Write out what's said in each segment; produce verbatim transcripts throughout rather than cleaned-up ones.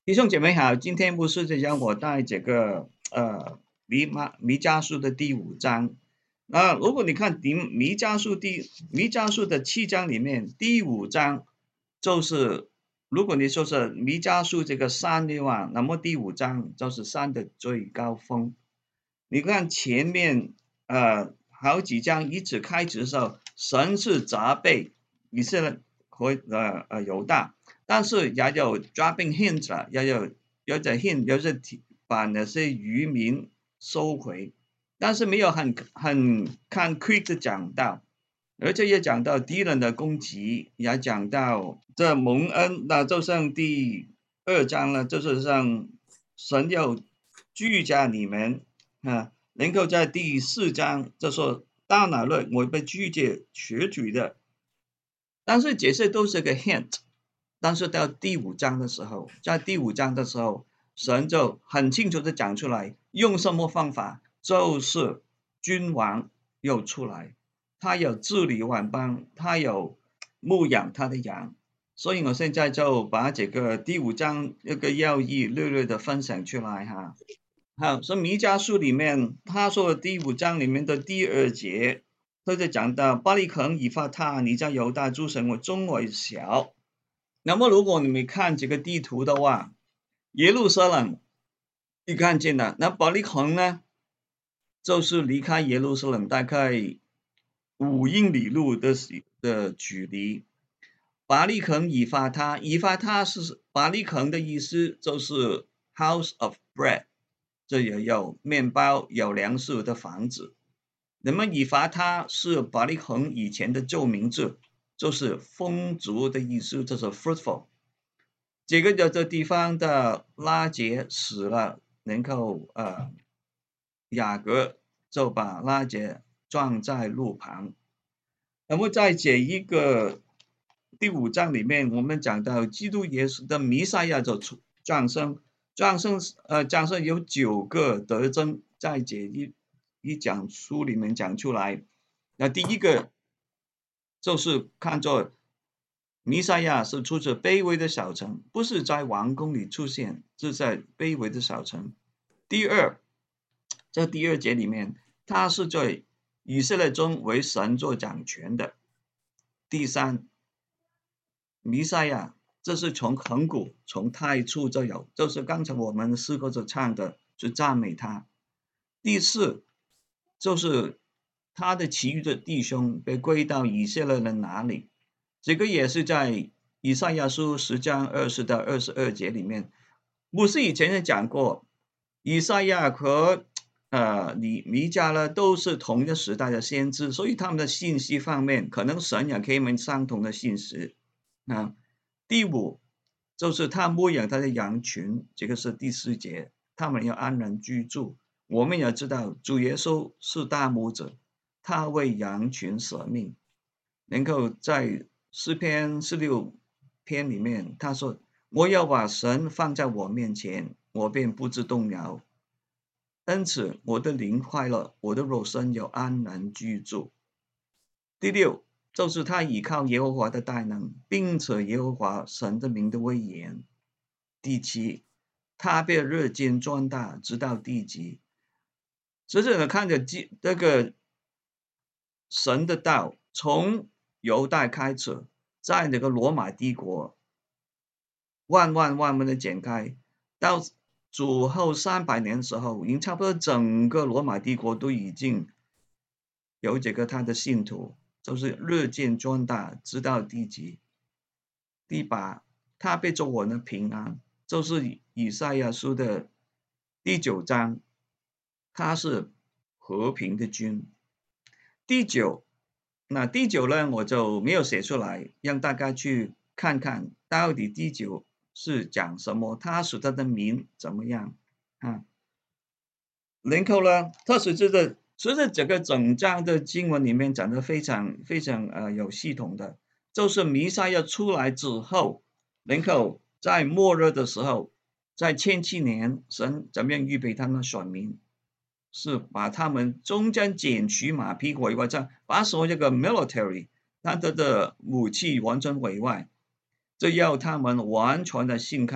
弟兄姐妹好，今天不是让我带这个呃弥马弥迦书的第五章。那如果你看弥弥迦书第弥迦书的七章里面，第五章就是如果你说是弥迦书这个山的话，那么第五章就是山的最高峰。你看前面呃好几章一直开始的时候，神是责备以色列和呃呃犹大。但是也有 dropping hint 啦，也有有点 hint，就是提把那些渔民收回，但是没有很很 concrete 的讲到，而且也讲到敌人的攻击，也讲到这蒙恩，那就像第二章了，就是让神要居家你们啊，能够在第四章就说到哪了我被拒绝瘸腿的，但是这些都是个 hint。但是到第五章的时候，在第五章的时候，神就很清楚的讲出来，用什么方法，就是君王又出来，他有治理万邦，他有牧养他的羊。所以我现在就把这个第五章那个要义略略的分享出来哈。好，所以弥迦书里面他说的第五章里面的第二节，他就讲到巴利肯以法他，你在犹大诸城，我中为小。那么如果你们看这个地图的话，耶路撒冷你看见了，那伯利恒呢，就是离开耶路撒冷大概五英里路的的距离。伯利恒以法他，以法他是伯利恒的意思，就是 House of Bread，这也有面包、有粮食的房子。那么以法他是伯利恒以前的旧名字，就是丰足的意思，就是 fruitful。这个的这地方的拉结死了，然后呃雅各就把拉结撞在路旁。那么在这一个第五章里面，我们讲到基督耶稣的弥赛亚就出降生，降生呃降生有九个特征，在这一一讲书里面讲出来。那第一个就是看作弥赛亚是出自卑微的小城，不是在王宫里出现，是在卑微的小城。第二，在第二节里面，他是在以色列中为神做掌权的。第三，弥赛亚这是从恒古从太初就有，就是刚才我们四个所唱的，去赞美他。第四，就是他的其余的弟兄被归到以色列人哪里，这个也是在以赛亚书十章二十到二十二节里面。不是以前也讲过，以赛亚和呃你弥迦呢都是同一个时代的先知，所以他们的信息方面可能神也给我们相同的信息啊。第五就是他牧养他的羊群，这个是第四节，他们要安然居住。我们也知道主耶稣是大牧者，他为羊群舍命。能够在诗篇十六篇里面，他说：“我要把神放在我面前，我便不致动摇。因此，我的灵快乐，我的肉身有安然居住。”第六，就是他倚靠耶和华的大能，并且耶和华神的名的威严。第七，他被日渐壮大，直到地极。实际上看着这个神的道从犹大开始，在那个罗马帝国万万万万的展开，到主后三百年的时候，已经差不多整个罗马帝国都已经有这个他的信徒，就是日渐壮大，直到地极。第八，他被作我的平安，就是以赛亚书的第九章，他是和平的君。第九，那第九呢，我就没有写出来，让大家去看看到底第九是讲什么，他使他的名怎么样啊？然后呢，特使这个其实整个整章的经文里面讲的非常非常呃有系统的，就是弥赛亚出来之后，然后在末日的时候，在千禧年，神怎么样预备他们选民，是把他们中间剪去马匹毁坏，这把所有这个 military 他的的武器完全毁坏，这要他们完全的信靠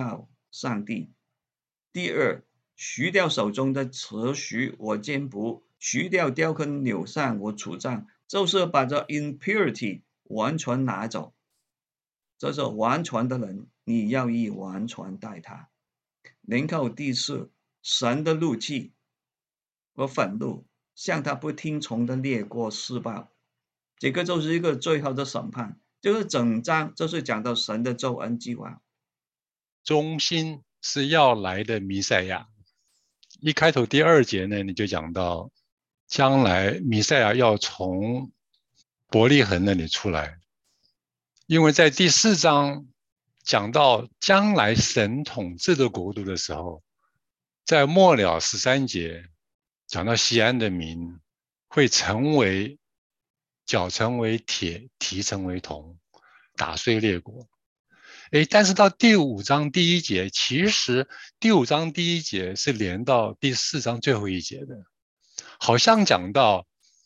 上帝。第二，除掉手中的持续我肩不，除掉雕刻扭善我处杖，就是把这 impurity 完全拿走。这是完全的人，你要以完全待他。然后第四，神的怒气和愤怒向他不听从的列国施暴，这个就是一个最后的审判。就是整章就是讲到神的救恩计划。 中心是要来的弥赛亚。一开头第二节呢，你就讲到将来弥赛亚要从伯利恒那里出来，因为在第四章讲到将来神统治的国度的时候，在末了十三节讲到西安的民会成为脚成为铁，蹄成为铜，打碎列国。诶，但是到第五章第一节，其实第五章第一节是连到第四章最后一节的，好像讲到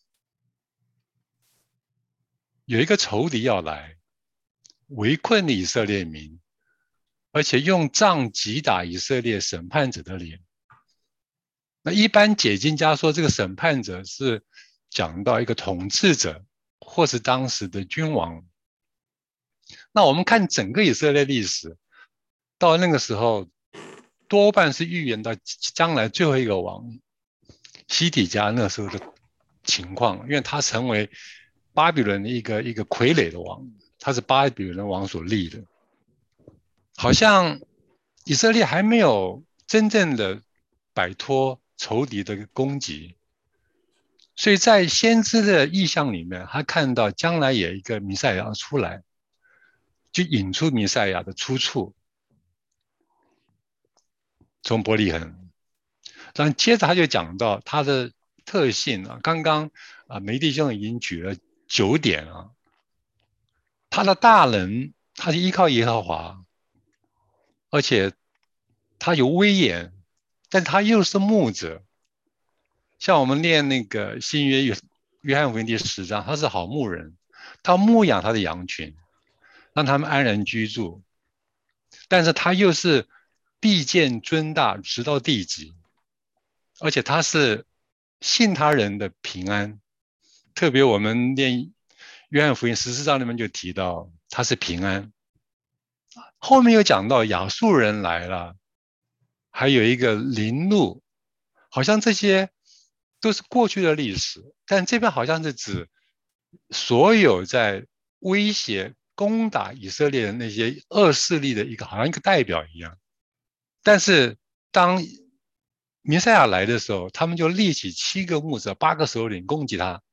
有一个仇敌要来围困以色列民，而且用杖击打以色列审判者的脸。那一般解经家说，这个审判者是讲到一个统治者，或是当时的君王。那我们看整个以色列历史，到那个时候，多半是预言到将来最后一个王西底家那时候的情况，因为他成为巴比伦的一个一个傀儡的王，他是巴比伦王所立的，好像以色列还没有真正的摆脱仇敌的攻击，所以在先知的意象里面，他看到将来有一个弥赛亚出来，就引出弥赛亚的出处，从伯利恒。但接着他就讲到他的特性啊，刚刚啊梅弟兄已经举了九点啊，他的大能，他是依靠耶和华，而且他有威严，但他又是牧者。像我们念那个新约约约翰福音第十章，他是好牧人，他牧养他的羊群，让他们安然居住。但是他又是必见尊大，直到地极，而且他是信他人的平安。特别我们念约翰福音十四章里面就提到他是平安。后面又讲到亚述人来了，还有一个林怒，好像这些都是过去的历史，但这边好像是指所有在威胁攻打以色列的那些恶势力的一个好像一个代表一样。但是当弥赛亚来的时候，他们就立起七个牧者八个首领攻击他，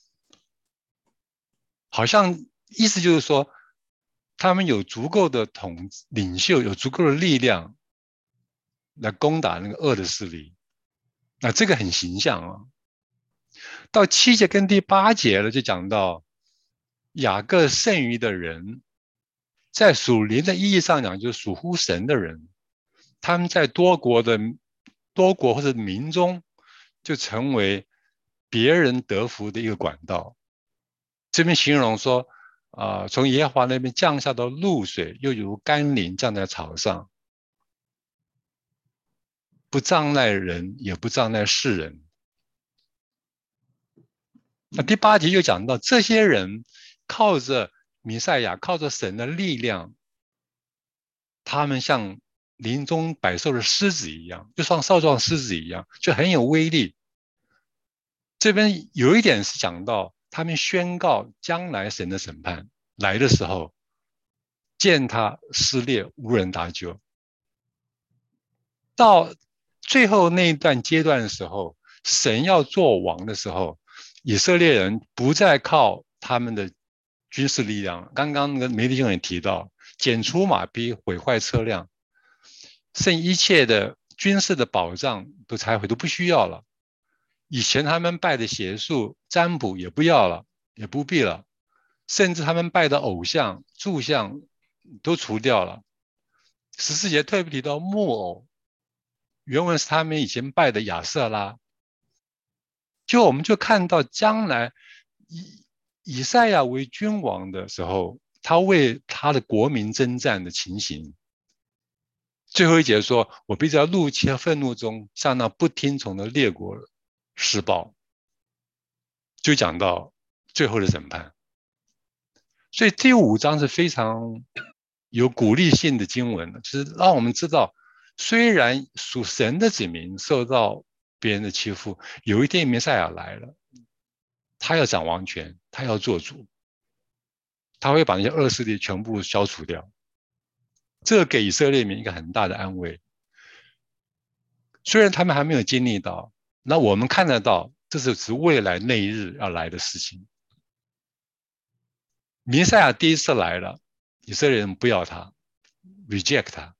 好像意思就是说他们有足够的统领袖，有足够的力量来攻打那个恶的势力。那这个很形象啊。到七节跟第八节了，就讲到雅各剩余的人，在属灵的意义上讲，就是属乎神的人，他们在多国的多国或者民中，就成为别人得福的一个管道。这边形容说，啊、呃，从耶和华那边降下的露水，又如甘霖降在草上，不障碍人，也不障碍世人。那第八节又讲到，这些人靠着弥赛亚，靠着神的力量，他们像林中百兽的狮子一样，就像少壮狮子一样，就很有威力。这边有一点是讲到，他们宣告将来神的审判来的时候，见他撕裂，无人搭救。到最后那一段阶段的时候，神要做王的时候，以色列人不再靠他们的军事力量。刚刚那个媒体兄也提到，剪除马匹，毁坏车辆，剩一切的军事的保障都拆毁，都不需要了。以前他们拜的邪术占卜也不要了，也不必了，甚至他们拜的偶像柱像都除掉了。十四节特别提到木偶，原文是他们以前拜的亚瑟拉。就我们就看到将来以以赛亚为君王的时候，他为他的国民征战的情形。 最后一节说，我必在怒气和愤怒中向那不听从的列国施报，就讲到最后的审判。所以第五章是非常有鼓励性的经文，就是让我们知道，虽然属神的子民受到别人的欺负，有一天弥赛亚来了，他要掌王权，他要做主，他会把那些恶势力全部消除掉。这给以色列民一个很大的安慰。虽然他们还没有经历到，那我们看得到，这是指未来那一日要来的事情。弥赛亚第一次来了，以色列人不要他 ，reject 他。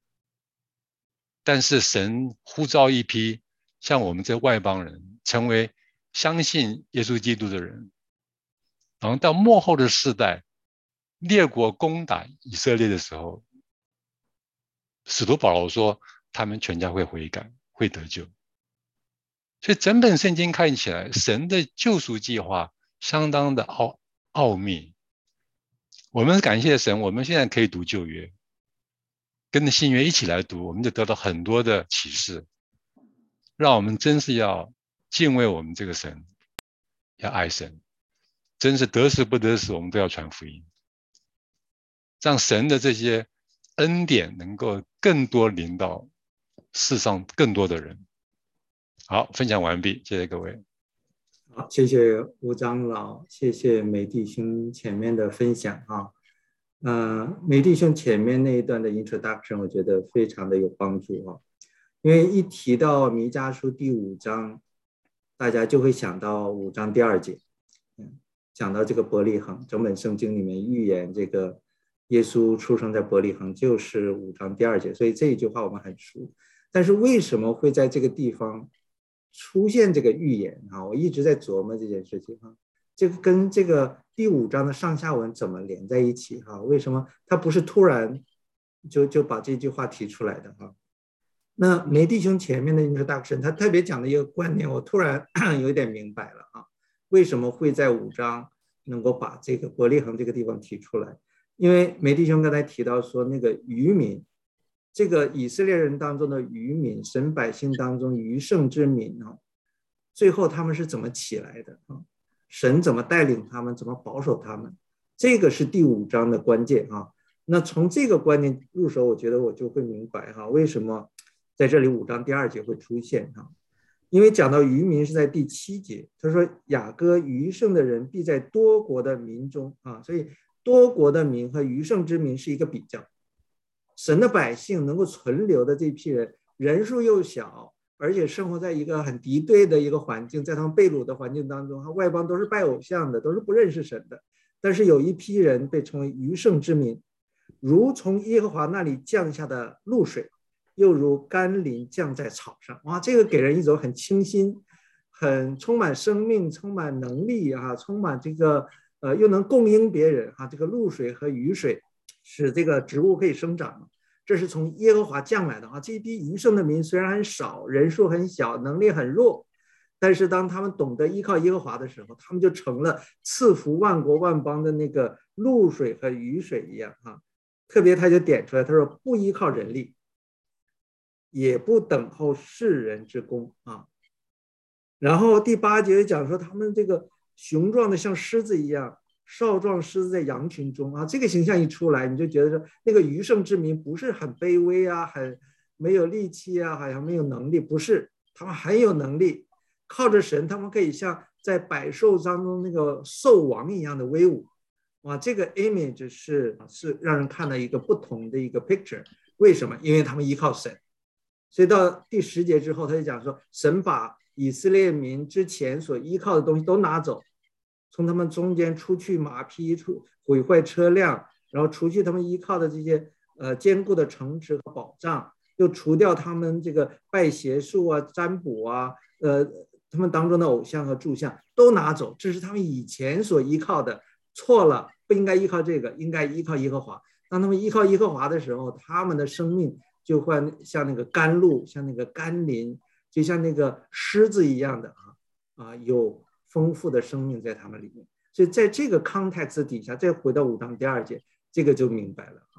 但是神呼召一批像我们这外邦人，成为相信耶稣基督的人。然后到末后的世代，列国攻打以色列的时候，使徒保罗说，他们全家会悔改，会得救。所以整本圣经看起来，神的救赎计划相当的奥奥秘。我们感谢神，我们现在可以读旧约，跟着新约一起来读，我们就得到很多的启示，让我们真是要敬畏我们这个神，要爱神，真是得时不得时，我们都要传福音，让神的这些恩典能够更多临到世上更多的人。好，分享完毕，谢谢各位。 好，谢谢吴长老，谢谢梅弟兄前面的分享啊。呃，梅弟兄前面那一段的 introduction 我觉得非常的有帮助啊，因为一提到弥迦书第五章，大家就会想到五章第二节，嗯，讲到这个伯利恒，整本圣经里面预言这个耶稣出生在伯利恒就是五章第二节，所以这一句话我们很熟。但是为什么会在这个地方出现这个预言啊？我一直在琢磨这件事情啊，这个跟这个第五章的上下文怎么连在一起哈？为什么他不是突然就就把这句话提出来的哈？那梅弟兄前面的 introduction 他特别讲的一个观念，我突然有点明白了啊，为什么会在五章能够把这个伯利恒这个地方提出来？因为梅弟兄刚才提到说那个渔民，这个以色列人当中的渔民，神百姓当中余剩之民啊，最后他们是怎么起来的啊？神怎么带领他们，怎么保守他们，这个是第五章的关键啊。那从这个观念入手，我觉得我就会明白哈，为什么在这里五章第二节会出现哈？因为讲到渔民是在第七节，他说雅各余剩的人必在多国的民中啊，所以多国的民和余剩之民是一个比较。神的百姓能够存留的这批人，人数又小，而且生活在一个很敌对的一个环境，在他们被掳的环境当中，外邦都是拜偶像的，都是不认识神的。但是有一批人被称为余剩之民，如从耶和华那里降下的露水，又如甘霖降在草上。哇，这个给人一种很清新、很充满生命、充满能力啊，充满这个呃又能供应别人啊，这个露水和雨水使这个植物可以生长。这是从耶和华降来的啊！这一批余剩的民虽然很少，人数很小，能力很弱，但是当他们懂得依靠耶和华的时候，他们就成了赐福万国万邦的那个露水和雨水一样啊！特别他就点出来，他说不依靠人力，也不等候世人之功啊。然后第八节讲说他们这个雄壮的像狮子一样，少壮狮子在羊群中啊，这个形象一出来，你就觉得说那个余剩之民不是很卑微啊，很没有力气啊，好像没有能力，不是，他们很有能力，靠着神，他们可以像在百兽当中那个兽王一样的威武。哇，这个 image 是是让人看到一个不同的一个 picture。为什么？因为他们依靠神。所以到第十节之后，他就讲说，神把以色列民之前所依靠的东西都拿走。从他们中间出去马匹，出毁坏车辆，然后除去他们依靠的这些呃坚固的城池和保障，又除掉他们这个拜邪术啊、占卜啊，呃，他们当中的偶像和柱像都拿走，这是他们以前所依靠的，错了，不应该依靠这个，应该依靠耶和华。当他们依靠耶和华的时候，他们的生命就会像那个甘露，像那个甘霖，就像那个狮子一样的啊啊有丰富的生命在他们里面。所以在这个 context 底下，再回到五章第二节，这个就明白了啊。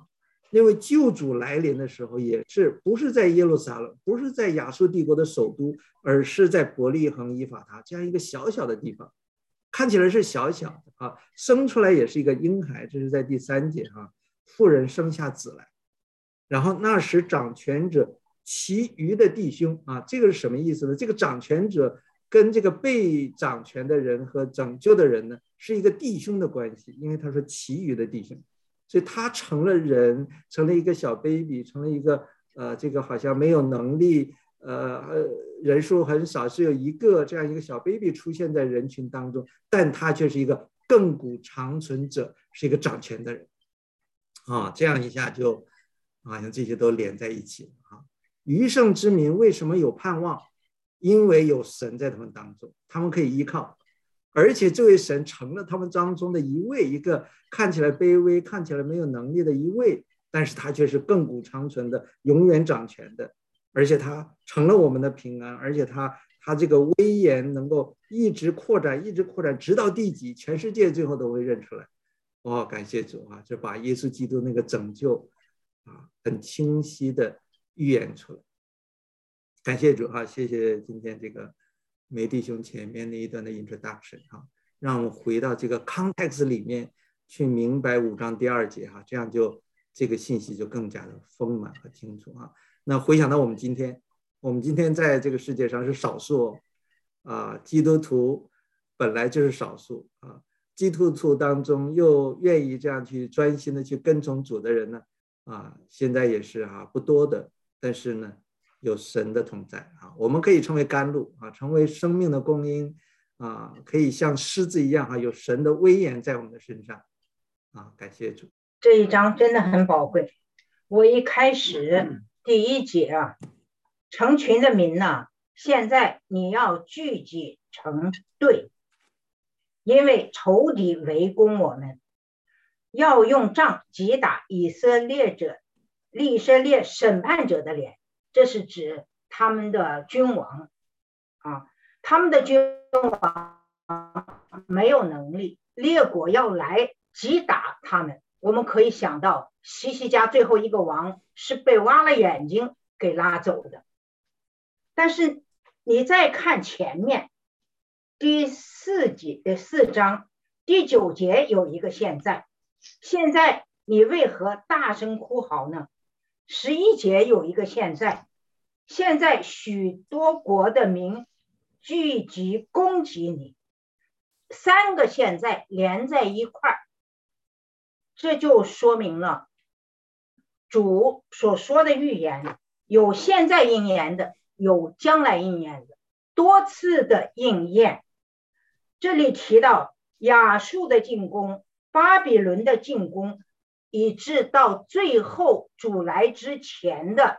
那位救主来临的时候，也是不是在耶路撒冷，不是在亚述帝国的首都，而是在伯利恒以法他这样一个小小的地方，看起来是小小的啊，生出来也是一个婴孩，这是在第三节哈、啊，妇人生下子来，然后那时掌权者其余的弟兄啊，这个是什么意思呢？这个掌权者跟这个被掌权的人和拯救的人呢，是一个弟兄的关系，因为他说其余的弟兄，所以他成了人，成了一个小 baby， 成了一个呃，这个好像没有能力，呃，人数很少，只有一个这样一个小 baby 出现在人群当中，但他却是一个亘古长存者，是一个掌权的人啊，这样一下就好像这些都连在一起了啊。余剩之民为什么有盼望？因为有神在他们当中，他们可以依靠，而且这位神成了他们当中的一位，一个看起来卑微、看起来没有能力的一位，但是他却是亘古长存的、永远掌权的，而且他成了我们的平安，而且他他这个威严能够一直扩展、一直扩展，直到地极，全世界最后都会认出来。哦，感谢主啊，就把耶稣基督那个拯救啊，很清晰的预言出来。感谢主啊，谢谢今天这个梅弟兄前面那一段的 introduction 哈，让我们回到这个 context 里面去明白五章第二节哈，这样就这个信息就更加的丰满和清楚啊。那回想到我们今天，我们今天在这个世界上是少数啊，基督徒本来就是少数啊，基督徒当中又愿意这样去专心的去跟从主的人呢啊，现在也是啊不多的，但是呢。有神的同在啊，我们可以成为甘露啊，成为生命的供应啊，可以像狮子一样啊，有神的威严在我们的身上啊，感谢主。 这一章真的很宝贵。我一开始第一节啊，成群的民呐、啊，现在你要聚集成队，因为仇敌围攻我们，要用杖击打以色列者、以色列审判者的脸。这是指他们的君王啊，他们的君王没有能力，列国要来击打他们。我们可以想到西西家最后一个王是被挖了眼睛给拉走的。但是你再看前面第四节的四章第九节有一个现在，现在你为何大声哭嚎呢？十一节有一个现在，现在许多国的民聚集攻击你，三个现在连在一块儿，这就说明了主所说的预言有现在应验的，有将来应验的，多次的应验。这里提到亚述的进攻、巴比伦的进攻，以致到最后主来之前的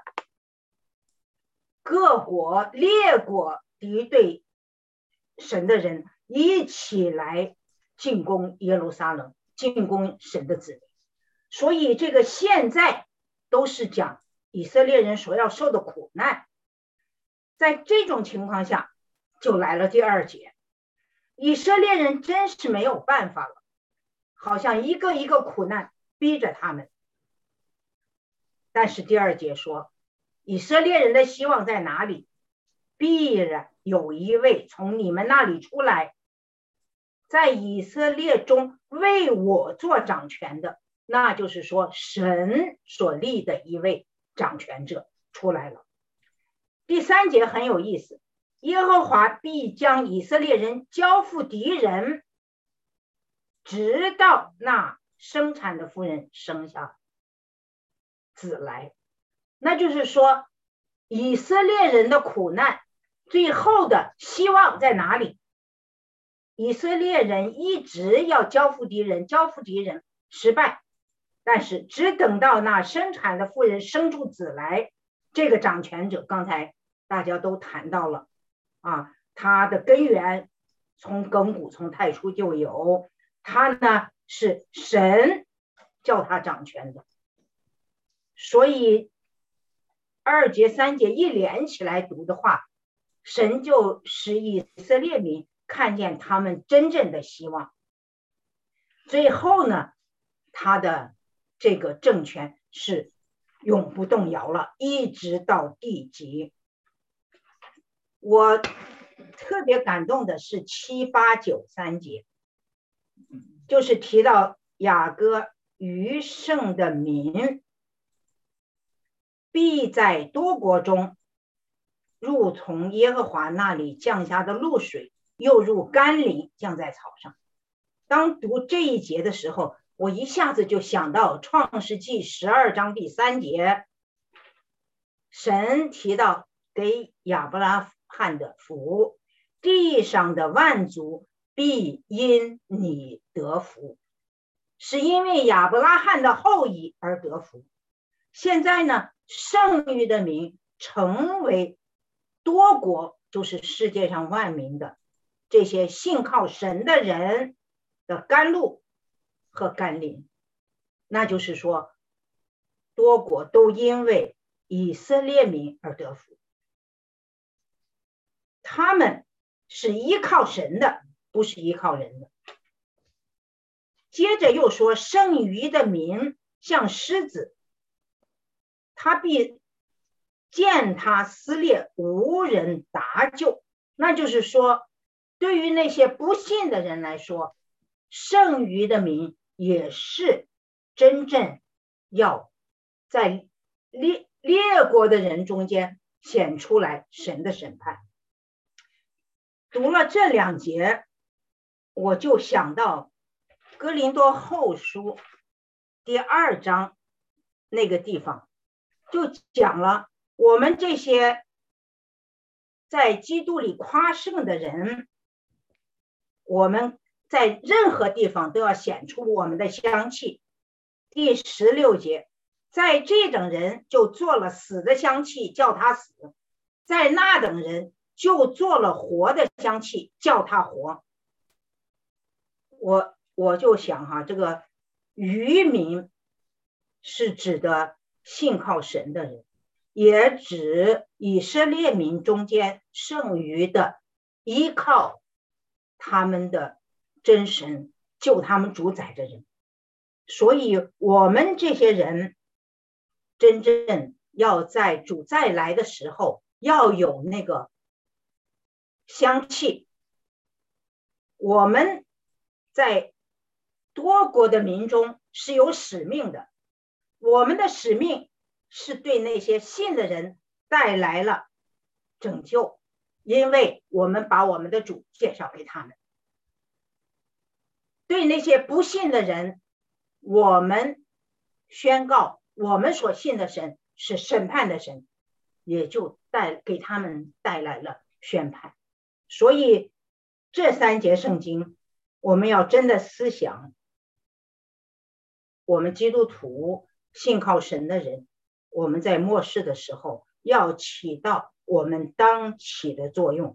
各国列国敌对神的人一起来进攻耶路撒冷，进攻神的子民。所以这个现在都是讲以色列人所要受的苦难。在这种情况下就来了第二节，以色列人真是没有办法了，好像一个一个苦难逼着他们。但是第二节说，以色列人的希望在哪里？必然有一位从你们那里出来，在以色列中为我做掌权的，那就是说神所立的一位掌权者出来了。第三节很有意思，耶和华必将以色列人交付敌人，直到那生产的妇人生下子来。那就是说以色列人的苦难最后的希望在哪里？以色列人一直要交付敌人，交付敌人失败，但是只等到那生产的妇人生出子来，这个掌权者刚才大家都谈到了啊，他的根源从亘古从太初就有，他呢是神叫他掌权的。所以二节三节一连起来读的话，神就使以色列民看见他们真正的希望。最后呢，他的这个政权是永不动摇了，一直到地极。我特别感动的是七八九三节，就是提到雅各余剩的民必在多国中入从耶和华那里降下的露水，又入甘霖降在草上。当读这一节的时候，我一下子就想到创世纪十二章第三节，神提到给亚伯拉罕的福，地上的万族必因你得福，是因为亚伯拉罕的后裔而得福。现在呢，剩余的民成为多国，就是世界上万民的这些信靠神的人的甘露和甘霖。那就是说，多国都因为以色列民而得福，他们是依靠神的，不是依靠人的。接着又说，剩余的民像狮子，他必见他撕裂，无人搭救。那就是说，对于那些不信的人来说，剩余的民也是真正要在列列国的人中间显出来神的审判。读了这两节，我就想到哥林多后书第二章那个地方，就讲了我们这些在基督里夸胜的人，我们在任何地方都要显出我们的香气。第十六节，在这等人就做了死的香气，叫他死；在那等人就做了活的香气，叫他活。我我就想哈，这个渔民是指的信靠神的人，也指以色列民中间剩余的依靠他们的真神救他们主宰的人。所以我们这些人真正要在主再来的时候要有那个香气。我们在多国的民中是有使命的，我们的使命是对那些信的人带来了拯救，因为我们把我们的主介绍给他们。对那些不信的人，我们宣告我们所信的神是审判的神，也就带给他们带来了宣判。所以这三节圣经我们要真的思想，我们基督徒信靠神的人，我们在末世的时候要起到我们当起的作用。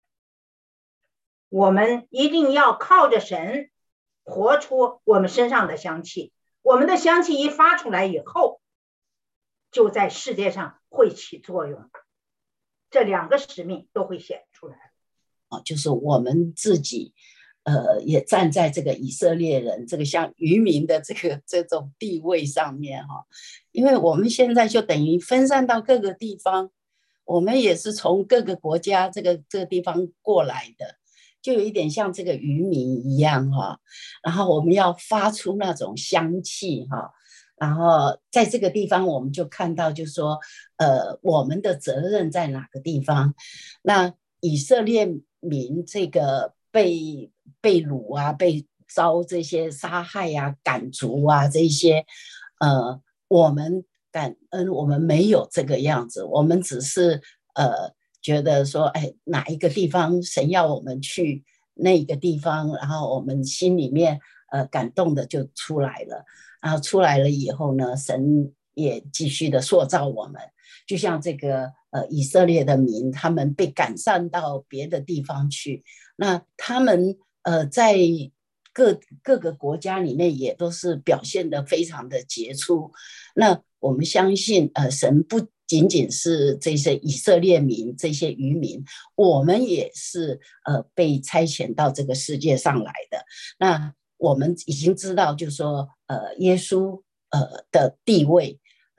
我们一定要靠着神活出我们身上的香气，我们的香气一发出来以后，就在世界上会起作用，这两个使命都会显出来。 就是我们自己呃，也站在这个以色列人这个像渔民的这个这种地位上面哈，因为我们现在就等于分散到各个地方，我们也是从各个国家这个这个地方过来的，就有一点像这个渔民一样哈。然后我们要发出那种香气哈，然后在这个地方我们就看到就是说呃，我们的责任在哪个地方。那以色列民这个被被掳啊，被遭这些杀害啊、赶逐啊，这些呃，我们感恩我们没有这个样子，我们只是呃觉得说，哎，哪一个地方神要我们去那个地方，然后我们心里面呃感动的就出来了，然后出来了以后呢，神也继续的塑造我们。就像这个呃以色列的民，他们被赶散到别的地方去，那他们呃在各各个国家里面也都是表现得非常的杰出。那我们相信呃神不仅仅是这些以色列民这些渔民，我们也是呃被差遣到这个世界上来的。那我们已经知道就是说呃耶稣呃的地位，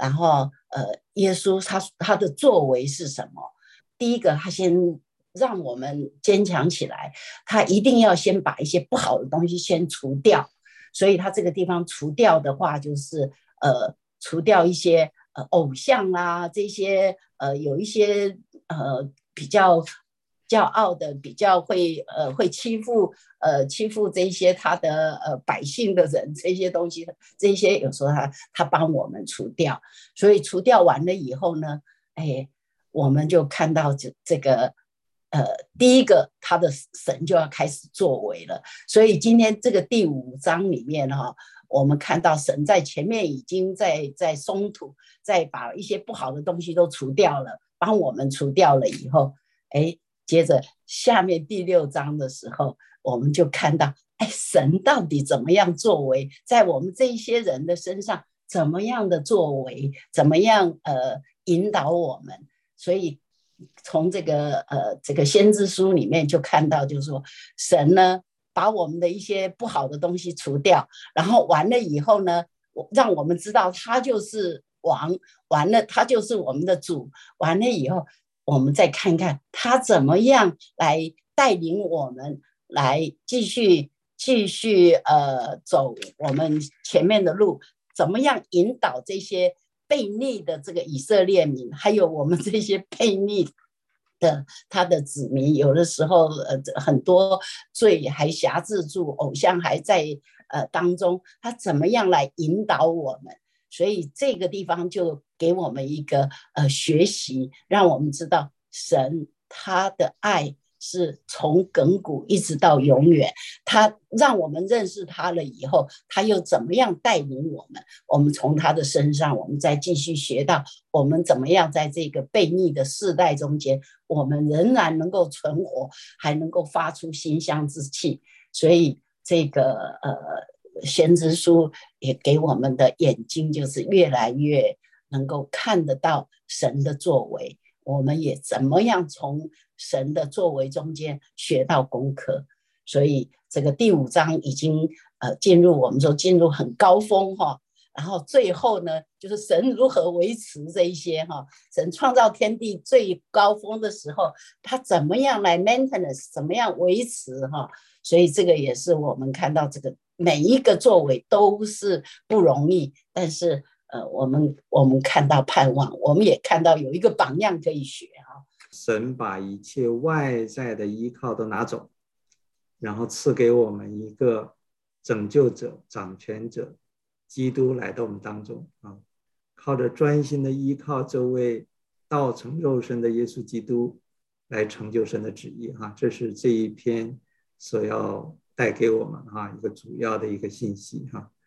然后呃，耶稣他他的作为是什么？第一个，他先让我们坚强起来，他一定要先把一些不好的东西先除掉。所以他这个地方除掉的话，就是呃，除掉一些呃偶像啦，这些呃有一些呃比较骄傲的，比较会呃会欺负呃欺负这些他的呃百姓的人，这些东西，这些有时候他他帮我们除掉。所以除掉完了以后呢，哎，我们就看到这这个。呃，第一个，他的神就要开始作为了。所以今天这个第五章里面哈、哦，我们看到神在前面已经在在松土，在把一些不好的东西都除掉了，帮我们除掉了以后，哎，接着下面第六章的时候，我们就看到，哎，神到底怎么样作为，在我们这一些人的身上，怎么样的作为，怎么样呃引导我们，所以。从这个呃这个先知书里面就看到，就是说神呢把我们的一些不好的东西除掉，然后完了以后呢，让我们知道他就是王，完了他就是我们的主，完了以后我们再看看他怎么样来带领我们来继续继续呃走我们前面的路，怎么样引导这些。悖逆的这个以色列民，还有我们这些悖逆的他的子民，有的时候呃很多罪还辖制住，偶像还在呃当中，他怎么样来引导我们？所以这个地方就给我们一个呃学习，让我们知道神他的爱。是从亘古一直到永远，他让我们认识他了以后，他又怎么样带领我们？我们从他的身上，我们再继续学到我们怎么样在这个悖逆的世代中间，我们仍然能够存活，还能够发出馨香之气。所以这个呃先知书也给我们的眼睛，就是越来越能够看得到神的作为。我们也怎么样从神的作为中间学到功课，所以这个第五章已经呃进入我们说进入很高峰哈，然后最后呢就是神如何维持这一些哈，神创造天地最高峰的时候，他怎么样来 maintenance， 怎么样维持哈，所以这个也是我们看到这个每一个作为都是不容易，但是。呃，我们我们看到盼望，我们也看到有一个榜样可以学哈。 神把一切外在的依靠都拿走，然后赐给我们一个拯救者、掌权者，基督来到我们当中啊，靠着专心的依靠这位道成肉身的耶稣基督来成就神的旨意哈，这是这一篇所要带给我们哈一个主要的一个信息哈。